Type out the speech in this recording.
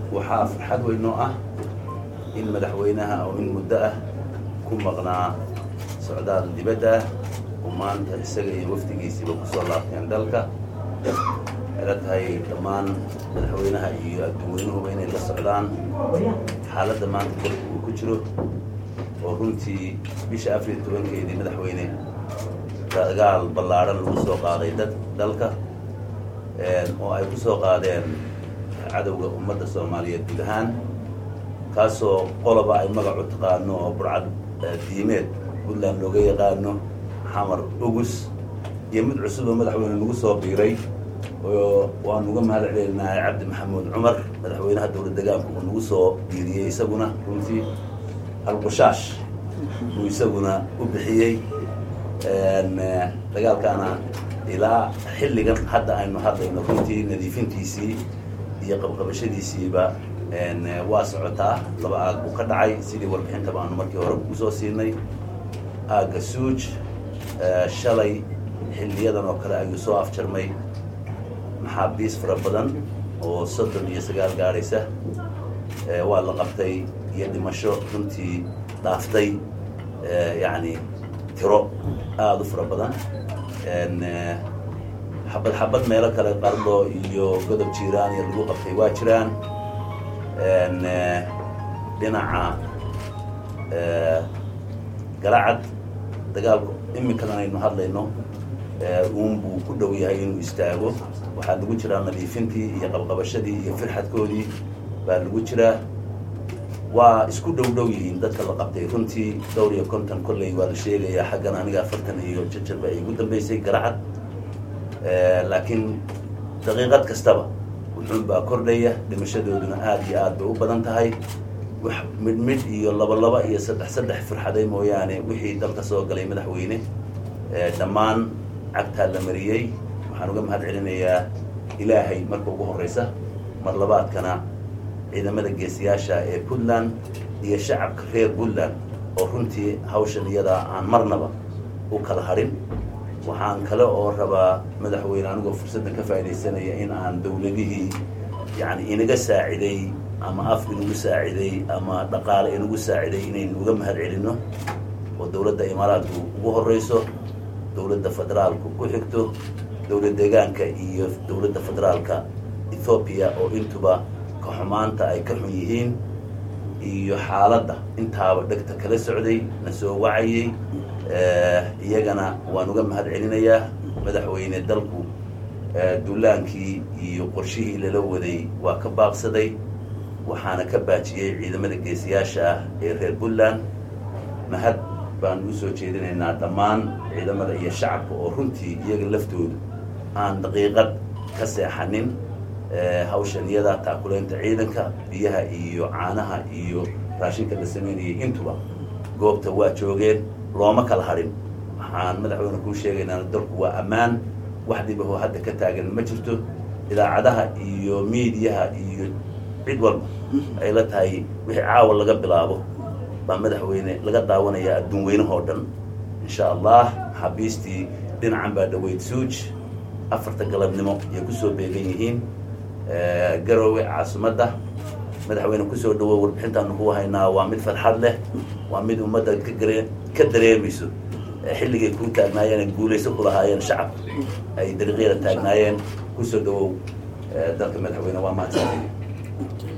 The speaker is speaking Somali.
waxaa farxad weyn noo ah in madaxweynaha oo in muddo ah ku maqnaa socdaal dibadda oo maanta isaga iyo wafdigiisiiba ku soo laabteen dalka ila tahay dhammaan madaxweynaha iyo adduunweynuhuba inay la socdaan xaaladda maanta dalka uu ku jiro oo runtii bisha 14keedii madaxweyne dagaal ballaaran lagu soo qaaday dalka oo ay ku soo qaadeen cadowga ummadda Soomaaliyeed guud ahaan kaasoo qoloba ay magac u taqaano oo burcad diimeed Puntland looga yaqaano xamar ugus iyo mid cusub oo madaxweyne lagu soo biiray oo waan uga mahadcelinahay Cabdi Maxamuud Cumar madaxweynaha dowladda deegaanka oo nagu soo biiriyay isaguna runtii halqushash uu isaguna u bixiyay dagaalkana ilaa xilligan hadda aynu hadlayno runtii nadiifintiisii iyo qabqabashadiisiiba waa socotaa laba aag uu ka dhacay sidii warbixinta baanu markii hore ku soo siinay aagga Suuj shalay xilliyadan oo kale ayuu soo afjarmay maxaabiis fara badan oo 39 gaaraysa waa la qabtay iyo dhimasho runtii dhaaftay yani tiro aad u fara badan xabad meelo kale qardo iyo godob jiiraan iyo lagu qabtay waa jiraan dhinaca galacad dagaalku iminkadan aynu hadlayno buu ku dhow yahay inuu istaago waxaa lagu jiraa nadiifintii iyo qabqabashadii iyo firxadkoodii baa lagu jiraa waa isku dhow yihiin dadka la qabtay runtii 50 kolley waa la sheegayaa xaggan aniga 40 iyo jajab ay ugu dambeysay galacad laakiin daqiiqad kastaba wuxuu baa kordhaya dhimashadooduna aad iyo aad bay u badan tahay wax mid iyo laba iyo saddex firxaday mooyaane wixii dalka soo galay madaxweyne dhammaan cagta la mariyay waxaan uga mahadcelinayaa ilaahay marka ugu horeysa mar labaadkana ciidamada geesiyaasha ee Puntland iyo shacabka reer Puntland oo runtii hawshan iyada aan marnaba u kala harin waxaan kale oo rabaa madaxweyne anigu fursadda ka faa'iideysanaya in aan dawladihii yani inaga saaciday ama af inagu saaciday ama dhaqaale inagu saaciday inaynu uga mahadcelino oo dawladda Imaaraadku ugu horeyso dawladda federaalku ku xigto dawladda deegaanka iyo dawladda federaalka Ethiopia oo intuba ka xumaanta ay ka xun yihiin iyo xaaladda intaaba dhagta kala socday na soo wacayay iyagana waan uga mahadcelinayaa madaxweyne dalku duulaankii iyo qorshihii lala waday waa ka baaqsaday waxaana ka baajiyay ciidamada geesiyaasha ah ee reer Puntland mahad baan u soo jeedinaynaa dhammaan ciidamada iyo shacabka oo runtii iyaga laftoodu aan daqiiqad ka seexanin hawshan iyada taakuleynta ciidanka biyaha iyo caanaha iyo raashinka la sameynayay intuba goobta waa joogeen looma kala harin waxaan madaxweyne ku sheegaynaa dalku waa ammaan wax dhib ah oo hadda ka taagan ma jirto idaacadaha iyo miidiyaha iyo cid walba ay la tahay wixii caawa laga bilaabo baa madaxweyne laga daawanaya adduunweynahoo dhan insha Allah xabiistii dhinacan baa dhaweyd Suuj 4 galabnimo iyo ku soo beegan yihiin garowe caasimadda madaxweyne ku soo dhawo warbixintaan ku haynaa waa mid farxad leh waa mid ummadda ka dareemayso xilligay ku taagnaayeen guulayso ku lahaayeen shacab ay dariiqyada taagnaayeen ku soo dhawo dalka madaxweyne waa mahadsantahay